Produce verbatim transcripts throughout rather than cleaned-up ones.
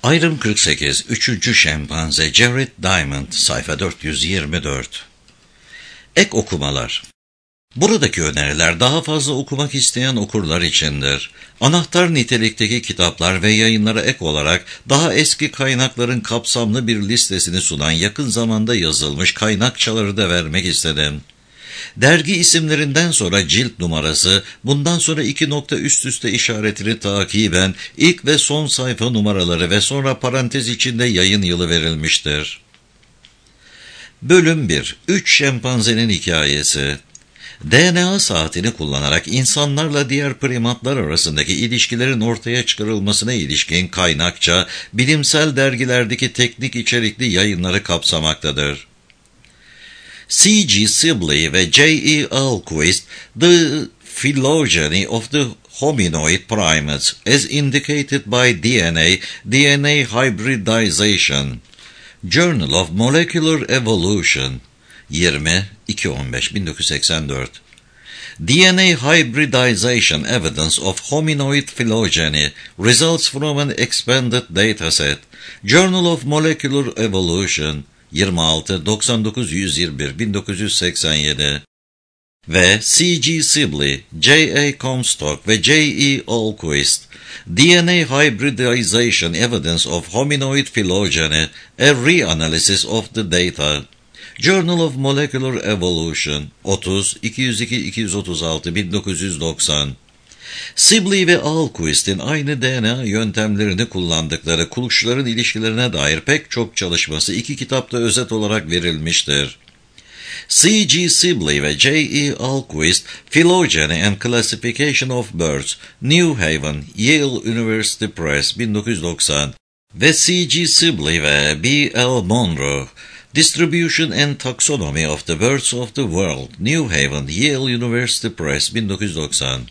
Ayrım kırk sekiz. Üçüncü şempanze Jared Diamond, sayfa dört yüz yirmi dört. Ek okumalar. Buradaki öneriler daha fazla okumak isteyen okurlar içindir. Anahtar nitelikteki kitaplar ve yayınlara ek olarak daha eski kaynakların kapsamlı bir listesini sunan yakın zamanda yazılmış kaynakçaları da vermek istedim. Dergi isimlerinden sonra cilt numarası, bundan sonra iki nokta üst üste işaretini takiben ilk ve son sayfa numaraları ve sonra parantez içinde yayın yılı verilmiştir. Bölüm bir. Üç şempanzenin hikayesi. D N A saatini kullanarak insanlarla diğer primatlar arasındaki ilişkilerin ortaya çıkarılmasına ilişkin kaynakça, bilimsel dergilerdeki teknik içerikli yayınları kapsamaktadır. C G Sibley ve J E Ahlquist, The Phylogeny of the Hominoid Primates, as indicated by D N A, D N A Hybridization, Journal of Molecular Evolution, yirmi iki on beş bin dokuz yüz seksen dört. D N A Hybridization Evidence of Hominoid Phylogeny Results from an Expanded Dataset, Journal of Molecular Evolution, yirmi altı doksan dokuz yüz yirmi bir bin dokuz yüz seksen yedi ve C G Sibley, J A Comstock ve J E Ahlquist, D N A Hybridization Evidence of Hominoid Phylogeny, A Reanalysis of the Data, Journal of Molecular Evolution, otuz iki yüz iki iki yüz otuz altı bin dokuz yüz doksan. Sibley ve Ahlquist'in aynı D N A yöntemlerini kullandıkları kuşların ilişkilerine dair pek çok çalışması iki kitapta özet olarak verilmiştir. C G Sibley ve J E Ahlquist, Phylogeny and Classification of Birds, New Haven, Yale University Press, bin dokuz yüz doksan ve C G Sibley ve B L Monroe, Distribution and Taxonomy of the Birds of the World, New Haven, Yale University Press, bin dokuz yüz doksan.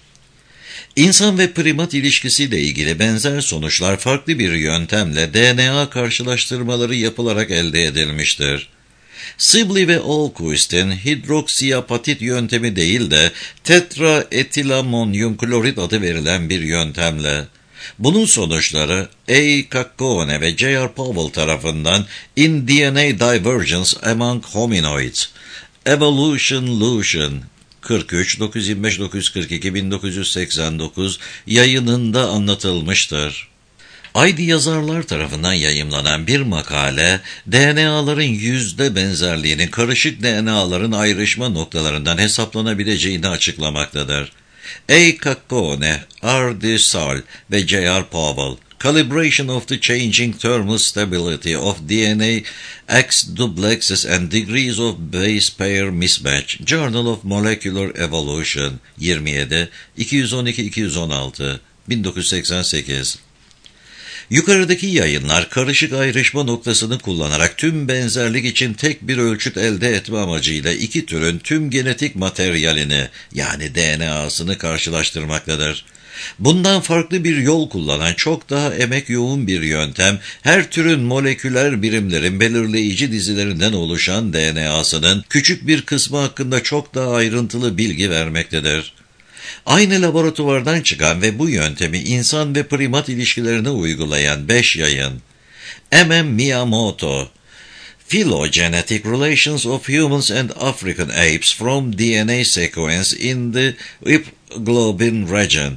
İnsan ve primat ilişkisiyle ilgili benzer sonuçlar farklı bir yöntemle D N A karşılaştırmaları yapılarak elde edilmiştir. Sibley ve Ahlquist'in hidroksiapatit yöntemi değil de tetraetilamonyum klorit adı verilen bir yöntemle. Bunun sonuçları A. Caccone ve J R Powell tarafından In D N A Divergence Among Hominoids, Evolution Lucian, kırk üç dokuz yüz yirmi beş dokuz yüz kırk iki bin dokuz yüz seksen dokuz yayınında anlatılmıştır. Aydi yazarlar tarafından yayımlanan bir makale, D N A'ların yüzde benzerliğinin karışık D N A'ların ayrışma noktalarından hesaplanabileceğini açıklamaktadır. A. Caccone, R. DeSalle ve J R Powell, Calibration of the Changing Thermal Stability of D N A X Duplexes and Degrees of Base Pair Mismatch, Journal of Molecular Evolution, yirmi yedi iki yüz on iki iki yüz on altı bin dokuz yüz seksen sekiz. Yukarıdaki yayınlar karışık ayrışma noktasını kullanarak tüm benzerlik için tek bir ölçüt elde etme amacıyla iki türün tüm genetik materyalini yani D N A'sını karşılaştırmaktadır. Bundan farklı bir yol kullanan çok daha emek yoğun bir yöntem, her türün moleküler birimlerin belirleyici dizilerinden oluşan D N A'sının küçük bir kısmı hakkında çok daha ayrıntılı bilgi vermektedir. Aynı laboratuvardan çıkan ve bu yöntemi insan ve primat ilişkilerine uygulayan beş yayın. M M Miyamoto, Phylogenetic Relations of Humans and African Apes from D N A Sequence in the Ipglobin Region.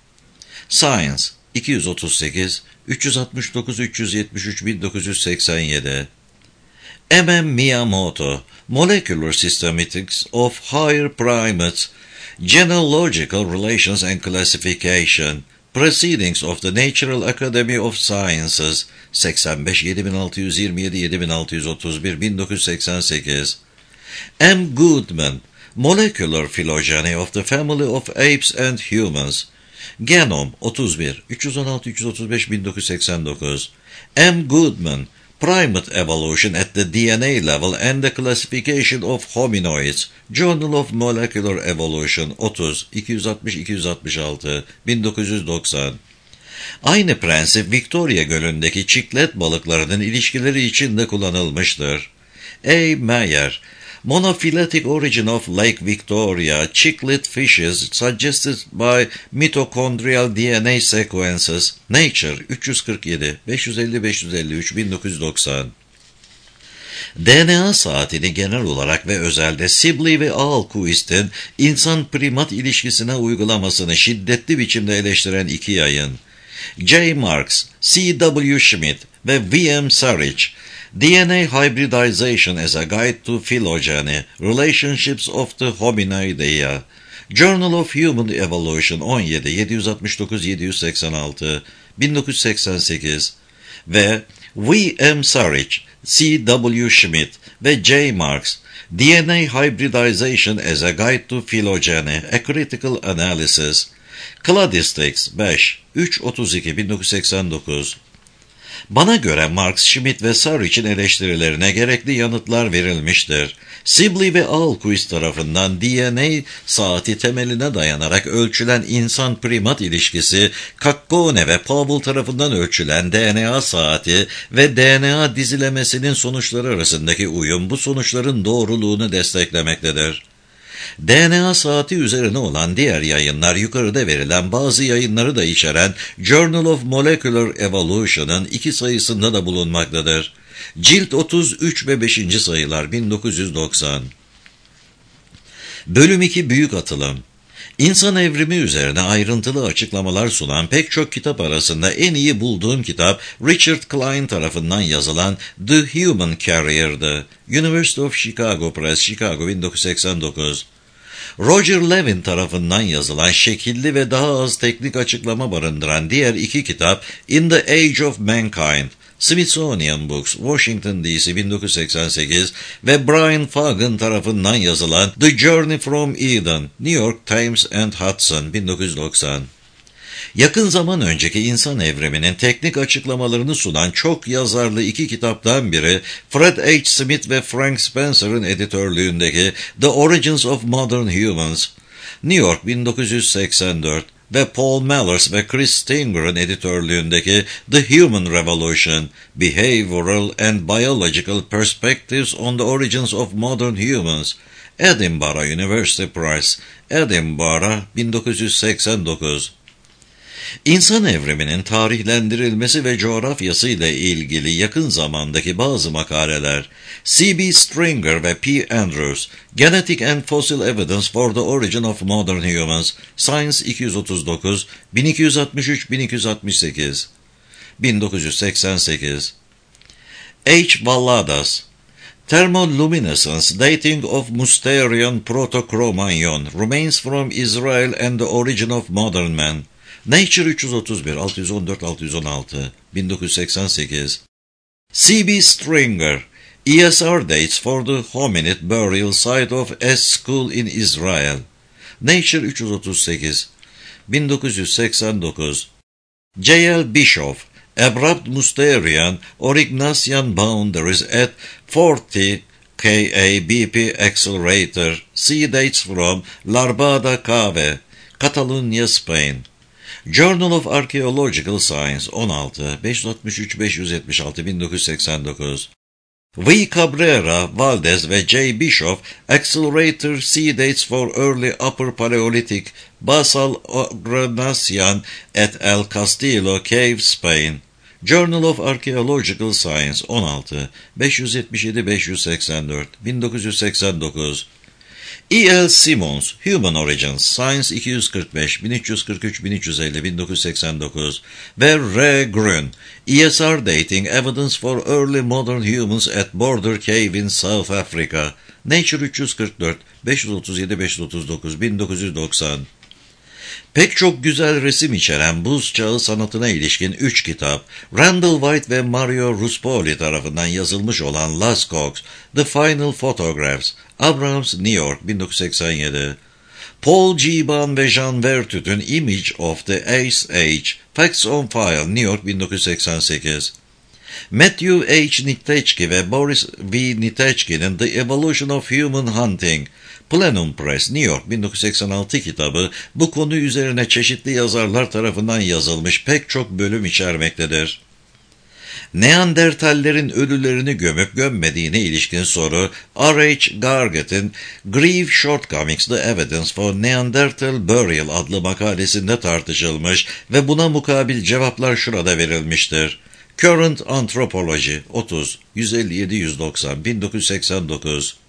Science, iki yüz otuz sekiz üç yüz altmış dokuz üç yüz yetmiş üç bin dokuz yüz seksen yedi. M M Miyamoto, Molecular Systematics of Higher Primates, Genealogical Relations and Classification, Proceedings of the Natural Academy of Sciences, seksen beş yedi bin altı yüz yirmi yedi yedi bin altı yüz otuz bir bin dokuz yüz seksen sekiz. M. Goodman, Molecular Phylogeny of the Family of Apes and Humans, Genome, otuz bir üç yüz on altı üç yüz otuz beş bin dokuz yüz seksen dokuz. M. Goodman, Primate Evolution at the D N A Level and the Classification of Hominoids, Journal of Molecular Evolution, otuz iki yüz altmış iki yüz altmış altı bin dokuz yüz doksan. Aynı prensip Victoria Gölü'ndeki çiklet balıklarının ilişkileri için de kullanılmıştır. A. Mayer, Monophyletic origin of Lake Victoria, cichlid fishes suggested by mitochondrial D N A sequences. Nature üç yüz kırk yedi, beş yüz elli beş yüz elli üç, bin dokuz yüz doksan. D N A saatini genel olarak ve özelde Sibley ve Ahlquist'in insan-primat ilişkisine uygulamasını şiddetli biçimde eleştiren iki yayın, J. Marks, C W Schmidt ve V M Sarich, D N A Hybridization as a Guide to Phylogeny, Relationships of the Hominidea, Journal of Human Evolution on yedi, yedi yüz altmış dokuz yedi yüz seksen altı, bin dokuz yüz seksen sekiz ve V M Sarich, C W Schmidt ve J. Marks, D N A Hybridization as a Guide to Phylogeny, A Critical Analysis, Cladistics beş, üç otuz iki, bin dokuz yüz seksen dokuz. Bana göre Marks, Schmidt ve Sarich'in eleştirilerine gerekli yanıtlar verilmiştir. Sibley ve Ahlquist tarafından D N A saati temeline dayanarak ölçülen insan-primat ilişkisi, Caccone ve Powell tarafından ölçülen D N A saati ve D N A dizilemesinin sonuçları arasındaki uyum bu sonuçların doğruluğunu desteklemektedir. D N A saati üzerine olan diğer yayınlar yukarıda verilen bazı yayınları da içeren Journal of Molecular Evolution'ın iki sayısında da bulunmaktadır. Cilt otuz üç ve beşinci sayılar, bin dokuz yüz doksan. Bölüm iki Büyük Atılım. İnsan evrimi üzerine ayrıntılı açıklamalar sunan pek çok kitap arasında en iyi bulduğum kitap Richard Klein tarafından yazılan The Human Carrier'dı. University of Chicago Press, Chicago, bin dokuz yüz seksen dokuz. Roger Levin tarafından yazılan şekilli ve daha az teknik açıklama barındıran diğer iki kitap In the Age of Mankind, Smithsonian Books, Washington D C, bin dokuz yüz seksen sekiz ve Brian Fagan tarafından yazılan The Journey from Eden, New York Times and Hudson, bin dokuz yüz doksan. Yakın zaman önceki insan evriminin teknik açıklamalarını sunan çok yazarlı iki kitaptan biri, Fred H. Smith ve Frank Spencer'ın editörlüğündeki The Origins of Modern Humans, New York, bin dokuz yüz seksen dört ve Paul Mallers ve Chris Stinger'ın editörlüğündeki The Human Revolution, Behavioral and Biological Perspectives on the Origins of Modern Humans, Edinburgh University Press, Edinburgh, bin dokuz yüz seksen dokuz. İnsan evriminin tarihlendirilmesi ve coğrafyası ile ilgili yakın zamandaki bazı makaleler, C B Stringer ve P. Andrews, Genetic and Fossil Evidence for the Origin of Modern Humans, Science iki yüz otuz dokuz, bin iki yüz altmış üç bin iki yüz altmış sekiz, bin dokuz yüz seksen sekiz. H. Valladas, Thermoluminescence Dating of Mousterian Proto-Cro-Magnon, Remains from Israel and the Origin of Modern Man, Nature üç yüz otuz bir, altı yüz on dört altı yüz on altı, bin dokuz yüz seksen sekiz. C B Stringer, E S R Dates for the Hominid Burial Site of S-School in Israel, Nature üç yüz otuz sekiz, bin dokuz yüz seksen dokuz. J L Bischoff, Abrupt Mousterian Aurignacian Boundaries at forty K A B P Accelerator, See Dates from Larbada Cave, Catalonia, Spain. Journal of Archaeological Science on altı, beş yüz altmış üç beş yüz yetmiş altı, bin dokuz yüz seksen dokuz. V. Cabrera, Valdez ve J. Bischoff, Accelerator Sea Dates for Early Upper Paleolithic Basal Aurignacian at El Castillo Cave, Spain. Journal of Archaeological Science on altı, beş yüz yetmiş yedi beş yüz seksen dört, bin dokuz yüz seksen dokuz. E. L. Simmons, Human Origins, Science iki yüz kırk beş, bin üç yüz kırk üç bin üç yüz elli, bin dokuz yüz seksen dokuz ve R. Grün, E S R Dating Evidence for Early Modern Humans at Border Cave in South Africa, Nature üç yüz kırk dört, beş yüz otuz yedi beş yüz otuz dokuz, bin dokuz yüz doksan. Pek çok güzel resim içeren buz çağı sanatına ilişkin üç kitap, Randall White ve Mario Ruspoli tarafından yazılmış olan Lascaux, The Final Photographs, Abrams, New York, bin dokuz yüz seksen yedi. Paul G. Bahn ve Jean Vertut'un Image of the Ice Age, Facts on File, New York, bin dokuz yüz seksen sekiz. Matthew H. Nitechki ve Boris V. Nitechki'nin The Evolution of Human Hunting, Plenum Press, New York, bin dokuz yüz seksen altı kitabı bu konu üzerine çeşitli yazarlar tarafından yazılmış pek çok bölüm içermektedir. Neandertallerin ölülerini gömüp gömmediğine ilişkin soru, R H Gargett'in Grieve Shortcomings: The Evidence for Neanderthal Burial adlı makalesinde tartışılmış ve buna mukabil cevaplar şurada verilmiştir. Current Anthropology otuz yüz elli yedi yüz doksan bin dokuz yüz seksen dokuz.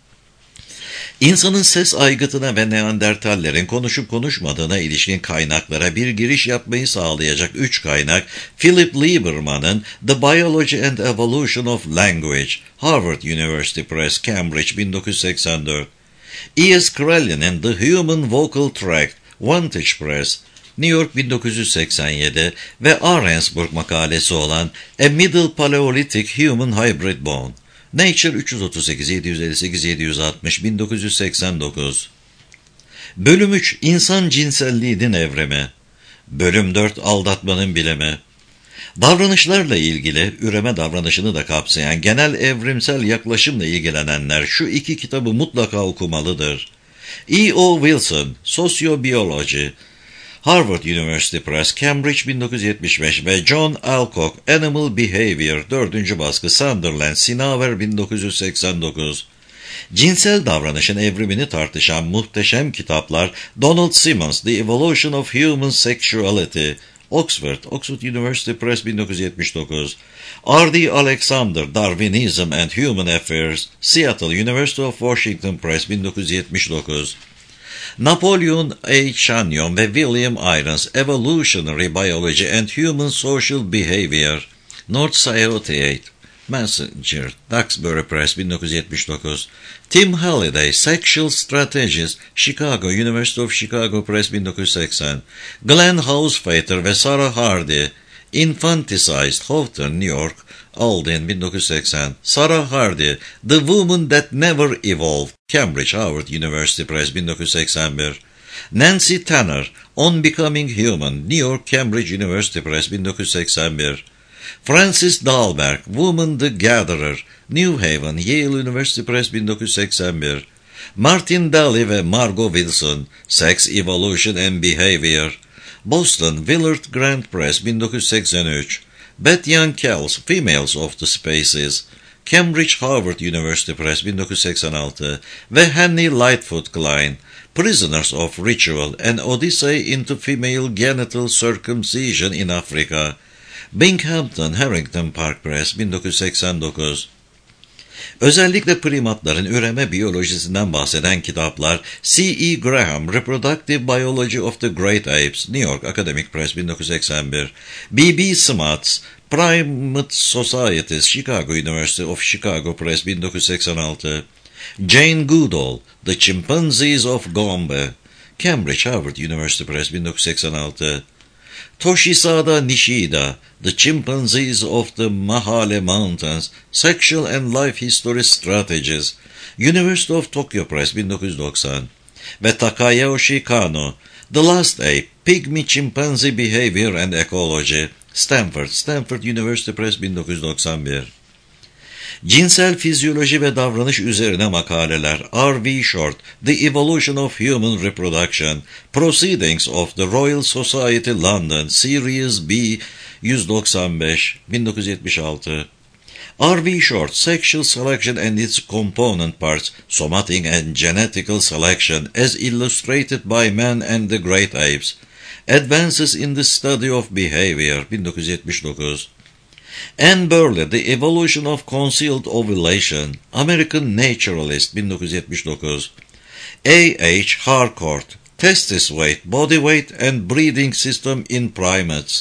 İnsanın ses aygıtına ve Neandertallerin konuşup konuşmadığına ilişkin kaynaklara bir giriş yapmayı sağlayacak üç kaynak, Philip Lieberman'ın The Biology and Evolution of Language, Harvard University Press, Cambridge, bin dokuz yüz seksen dört. E S Crowley'nin The Human Vocal Tract, Vantage Press, New York, bin dokuz yüz seksen yedi ve Ahrensburg makalesi olan A Middle Paleolithic Human Hybrid Bone, Nature üç yüz otuz sekiz yedi yüz elli sekiz yedi yüz altmış bin dokuz yüz seksen dokuz. Bölüm üç İnsan cinselliğinin evrimi. Bölüm dört Aldatmanın bilimi. Davranışlarla ilgili üreme davranışını da kapsayan genel evrimsel yaklaşımla ilgilenenler şu iki kitabı mutlaka okumalıdır. E O Wilson, Sociobiology, Harvard University Press, Cambridge, bin dokuz yüz yetmiş beş ve John Alcock, Animal Behavior, dördüncü baskı, Sunderland, Sinaver, bin dokuz yüz seksen dokuz. Cinsel davranışın evrimini tartışan muhteşem kitaplar, Donald Simmons, The Evolution of Human Sexuality, Oxford, Oxford University Press, bin dokuz yüz yetmiş dokuz. R D Alexander, Darwinism and Human Affairs, Seattle, University of Washington Press, bin dokuz yüz yetmiş dokuz. Napoleon A. Chagnon ve William Irons, Evolutionary Biology and Human Social Behavior, North Scioto Messenger, Duxbury Press, bin dokuz yüz yetmiş dokuz. Tim Halliday, Sexual Strategies, Chicago, University of Chicago Press, bin dokuz yüz seksen. Glenn Hausfater ve Sarah Hardy, Infanticide, Houghton, New York, Alden, bin dokuz yüz seksen. Sarah Hardy, The Woman That Never Evolved, Cambridge, Harvard University Press, bin dokuz yüz seksen bir. Nancy Tanner, On Becoming Human, New York, Cambridge University Press, bin dokuz yüz seksen bir. Francis Dahlberg, Woman the Gatherer, New Haven, Yale University Press, bin dokuz yüz seksen bir. Martin Daly ve Margot Wilson, Sex, Evolution and Behavior, Boston, Willard Grant Press, bin dokuz yüz seksen üç. Beth Young Kells, Females of the Spaces, Cambridge, Harvard University Press, bin dokuz yüz seksen altı ve Henry Lightfoot Klein, Prisoners of Ritual, An Odyssey into Female Genital Circumcision in Africa, Binghamton, Harrington Park Press, bin dokuz yüz seksen dokuz. Özellikle primatların üreme biyolojisinden bahseden kitaplar, C E Graham, Reproductive Biology of the Great Apes, New York Academic Press, bin dokuz yüz seksen bir. B B Smuts, Primate Societies, Chicago University of Chicago Press, bin dokuz yüz seksen altı. Jane Goodall, The Chimpanzees of Gombe, Cambridge, Harvard University Press, bin dokuz yüz seksen altı. Toshisada Nishida, The Chimpanzees of the Mahale Mountains, Sexual and Life History Strategies, University of Tokyo Press, bin dokuz yüz doksan. Ve Takayoshi Kano, The Last Ape, Pygmy Chimpanzee Behavior and Ecology, Stanford, Stanford University Press, bin dokuz yüz doksan bir. Cinsel fizyoloji ve davranış üzerine makaleler, R V Short, The Evolution of Human Reproduction, Proceedings of the Royal Society London, Series B, yüz doksan beş, bin dokuz yüz yetmiş altı. R V Short, Sexual Selection and its Component Parts, Somatic and Genetical Selection, as Illustrated by Man and the Great Apes, Advances in the Study of Behavior, bin dokuz yüz yetmiş dokuz. Anne Burley, The Evolution of Concealed Ovulation, American Naturalist, bin dokuz yüz yetmiş dokuz. A H Harcourt, Testis Weight, Body Weight and Breeding System in Primates,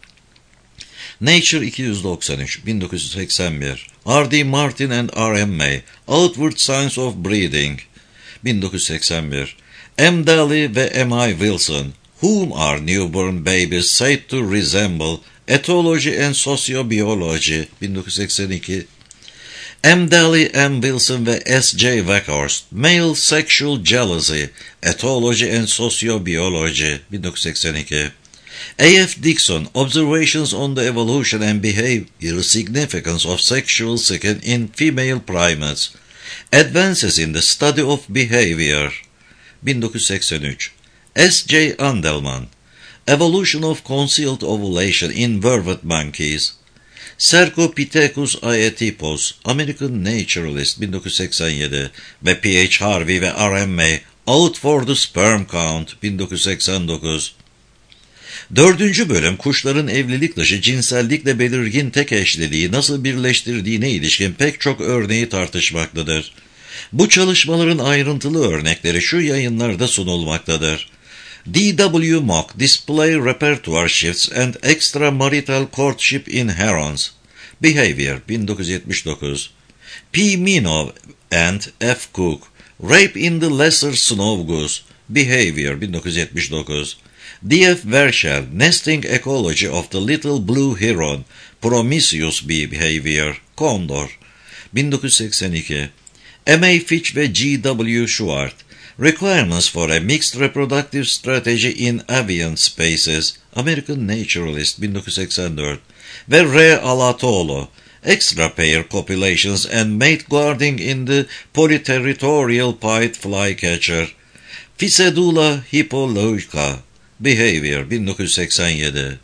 Nature iki yüz doksan üç, bin dokuz yüz seksen bir. R D Martin and R M May, Outward Signs of Breeding, bin dokuz yüz seksen bir. M. Daly ve M I Wilson, Whom Are Newborn Babies Said to Resemble, Ethology and Sociobiology, bin dokuz yüz seksen iki. M. Daly, M. Wilson ve S J Weghorst, Male Sexual Jealousy, Ethology and Sociobiology, bin dokuz yüz seksen iki. A F Dixon, Observations on the Evolution and Behavior Significance of Sexual Skin in Female Primates, Advances in the Study of Behavior, bin dokuz yüz seksen üç. S J Andelman, Evolution of Concealed Ovulation in Vervet Monkeys, Cercopithecus aetipos, American Naturalist bin dokuz yüz seksen yedi ve P H Harvey ve R M May, Out for the Sperm Count bin dokuz yüz seksen dokuz. Dördüncü bölüm, kuşların evlilik dışı cinsellikle belirgin tek eşliliği nasıl birleştirdiğine ilişkin pek çok örneği tartışmaktadır. Bu çalışmaların ayrıntılı örnekleri şu yayınlarda sunulmaktadır. D W Mock, Display Repertoire Shifts and Extramarital Courtship in Herons, Behavior bin dokuz yüz yetmiş dokuz. P. Minov and F. Cook, Rape in the Lesser Snow Goose, Behavior bin dokuz yüz yetmiş dokuz. D F Verschel, Nesting Ecology of the Little Blue Heron, Promiscuous Behavior, Condor, bin dokuz yüz seksen iki. M A Fitch ve G W Schwartz, Requirements for a Mixed Reproductive Strategy in Avian Species, American Naturalist bin dokuz yüz seksen dört ve R. Alatolo, Extra Pair Copulations and Mate Guarding in the Polyterritorial Pied Flycatcher, Physedula hippoloica, Behavior bin dokuz yüz seksen yedi.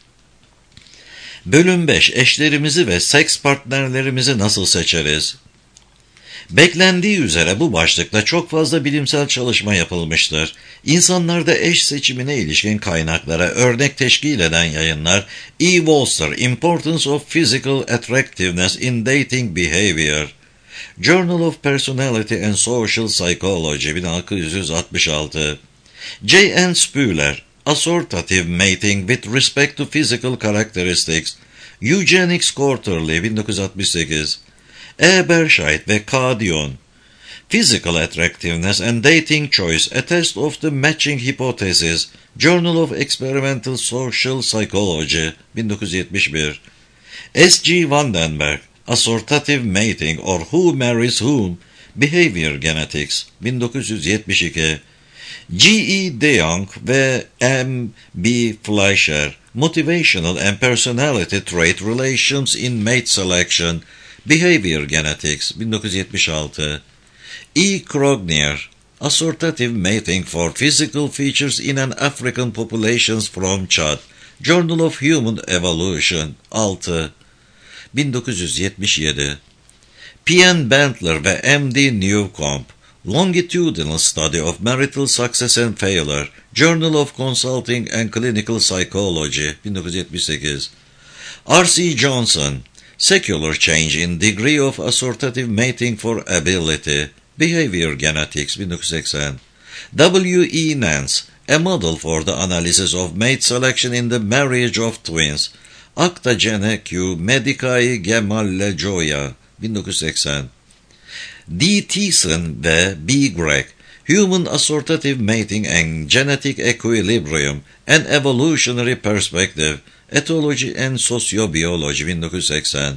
Bölüm beş. Eşlerimizi ve seks partnerlerimizi nasıl seçeriz? Beklendiği üzere bu başlıkta çok fazla bilimsel çalışma yapılmıştır. İnsanlarda eş seçimine ilişkin kaynaklara örnek teşkil eden yayınlar E. Wolster, Importance of Physical Attractiveness in Dating Behavior, Journal of Personality and Social Psychology bin dokuz yüz altmış altı, J N Spuler, Assortative Mating with Respect to Physical Characteristics, Eugenics Quarterly bin dokuz yüz altmış sekiz, E. Berscheid ve K. Dion, Physical Attractiveness and Dating Choice, A Test of the Matching Hypothesis, Journal of Experimental Social Psychology bin dokuz yüz yetmiş bir, S G Vandenberg, Assortative Mating or Who Marries Whom, Behavior Genetics bin dokuz yüz yetmiş iki, G E DeYoung ve M B Fleischer, Motivational and Personality Trait Relations in Mate Selection, Behavior Genetics bin dokuz yüz yetmiş altı, E. Krognier, Assortative Mating for Physical Features in an African Populations from Chad, Journal of Human Evolution altı, bin dokuz yüz yetmiş yedi, P N Bentler ve M D Newcomb, Longitudinal Study of Marital Success and Failure, Journal of Consulting and Clinical Psychology bin dokuz yüz yetmiş sekiz, R C Johnson, Secular Change in Degree of Assortative Mating for Ability, Behavior Genetics bin dokuz yüz seksen, W E Nance, A Model for the Analysis of Mate Selection in the Marriage of Twins, Acta Gene Q Medicae Gemalle Gioia bin dokuz yüz seksen, D. Thiessen ve B. Gregg, Human Assortative Mating and Genetic Equilibrium, An Evolutionary Perspective, Ethology and Sociobiology bin dokuz yüz seksen,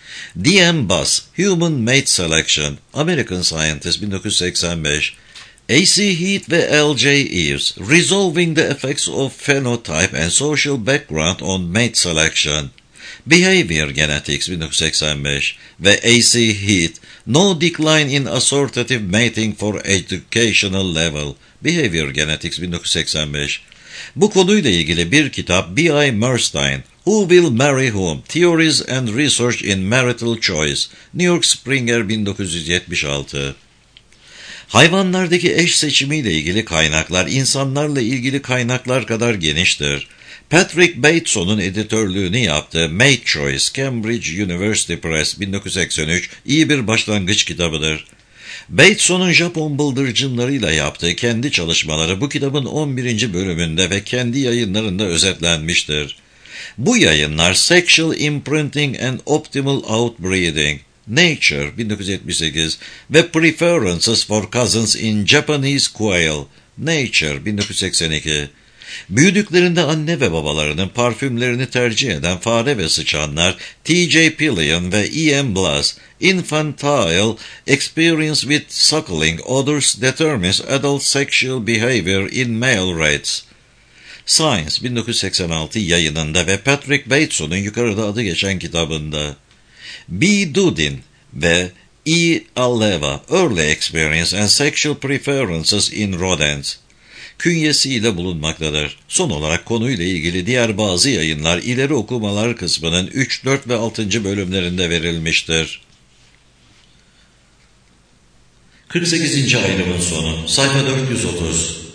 D M Bass, Human Mate Selection, American Scientist bin dokuz yüz seksen beş, A C Heath ve L J Eves, Resolving the Effects of Phenotype and Social Background on Mate Selection, Behavior Genetics bin dokuz yüz seksen beş ve A C Heath, No Decline in Assortative Mating for Educational Level, Behavior Genetics bin dokuz yüz seksen beş. Bu konuyla ilgili bir kitap B I Merstein, Who Will Marry Whom? Theories and Research in Marital Choice, New York Springer bin dokuz yüz yetmiş altı. Hayvanlardaki eş seçimiyle ilgili kaynaklar insanlarla ilgili kaynaklar kadar geniştir. Patrick Bateson'un editörlüğünü yaptığı Mate Choice, Cambridge University Press bin dokuz yüz seksen üç iyi bir başlangıç kitabıdır. Bateson'un Japon bıldırcınlarıyla yaptığı kendi çalışmaları bu kitabın on birinci bölümünde ve kendi yayınlarında özetlenmiştir. Bu yayınlar Sexual Imprinting and Optimal Outbreeding, Nature bin dokuz yüz yetmiş sekiz ve Preferences for Cousins in Japanese Quail, Nature bin dokuz yüz seksen iki. Büyüdüklerinde anne ve babalarının parfümlerini tercih eden fare ve sıçanlar T J Pillion ve E M Blass, Infantile Experience with Suckling Odors Determines Adult Sexual Behavior in Male Rats, Science bin dokuz yüz seksen altı yayınında ve Patrick Bateson'un yukarıda adı geçen kitabında. B. Dudin ve E. Alleva, Early Experience and Sexual Preferences in Rodents, künyesiyle bulunmaktadır. Son olarak konuyla ilgili diğer bazı yayınlar ileri okumalar kısmının üç, dört ve altıncı bölümlerinde verilmiştir. kırk sekizinci ayrımın sonu, sayfa dört yüz otuz.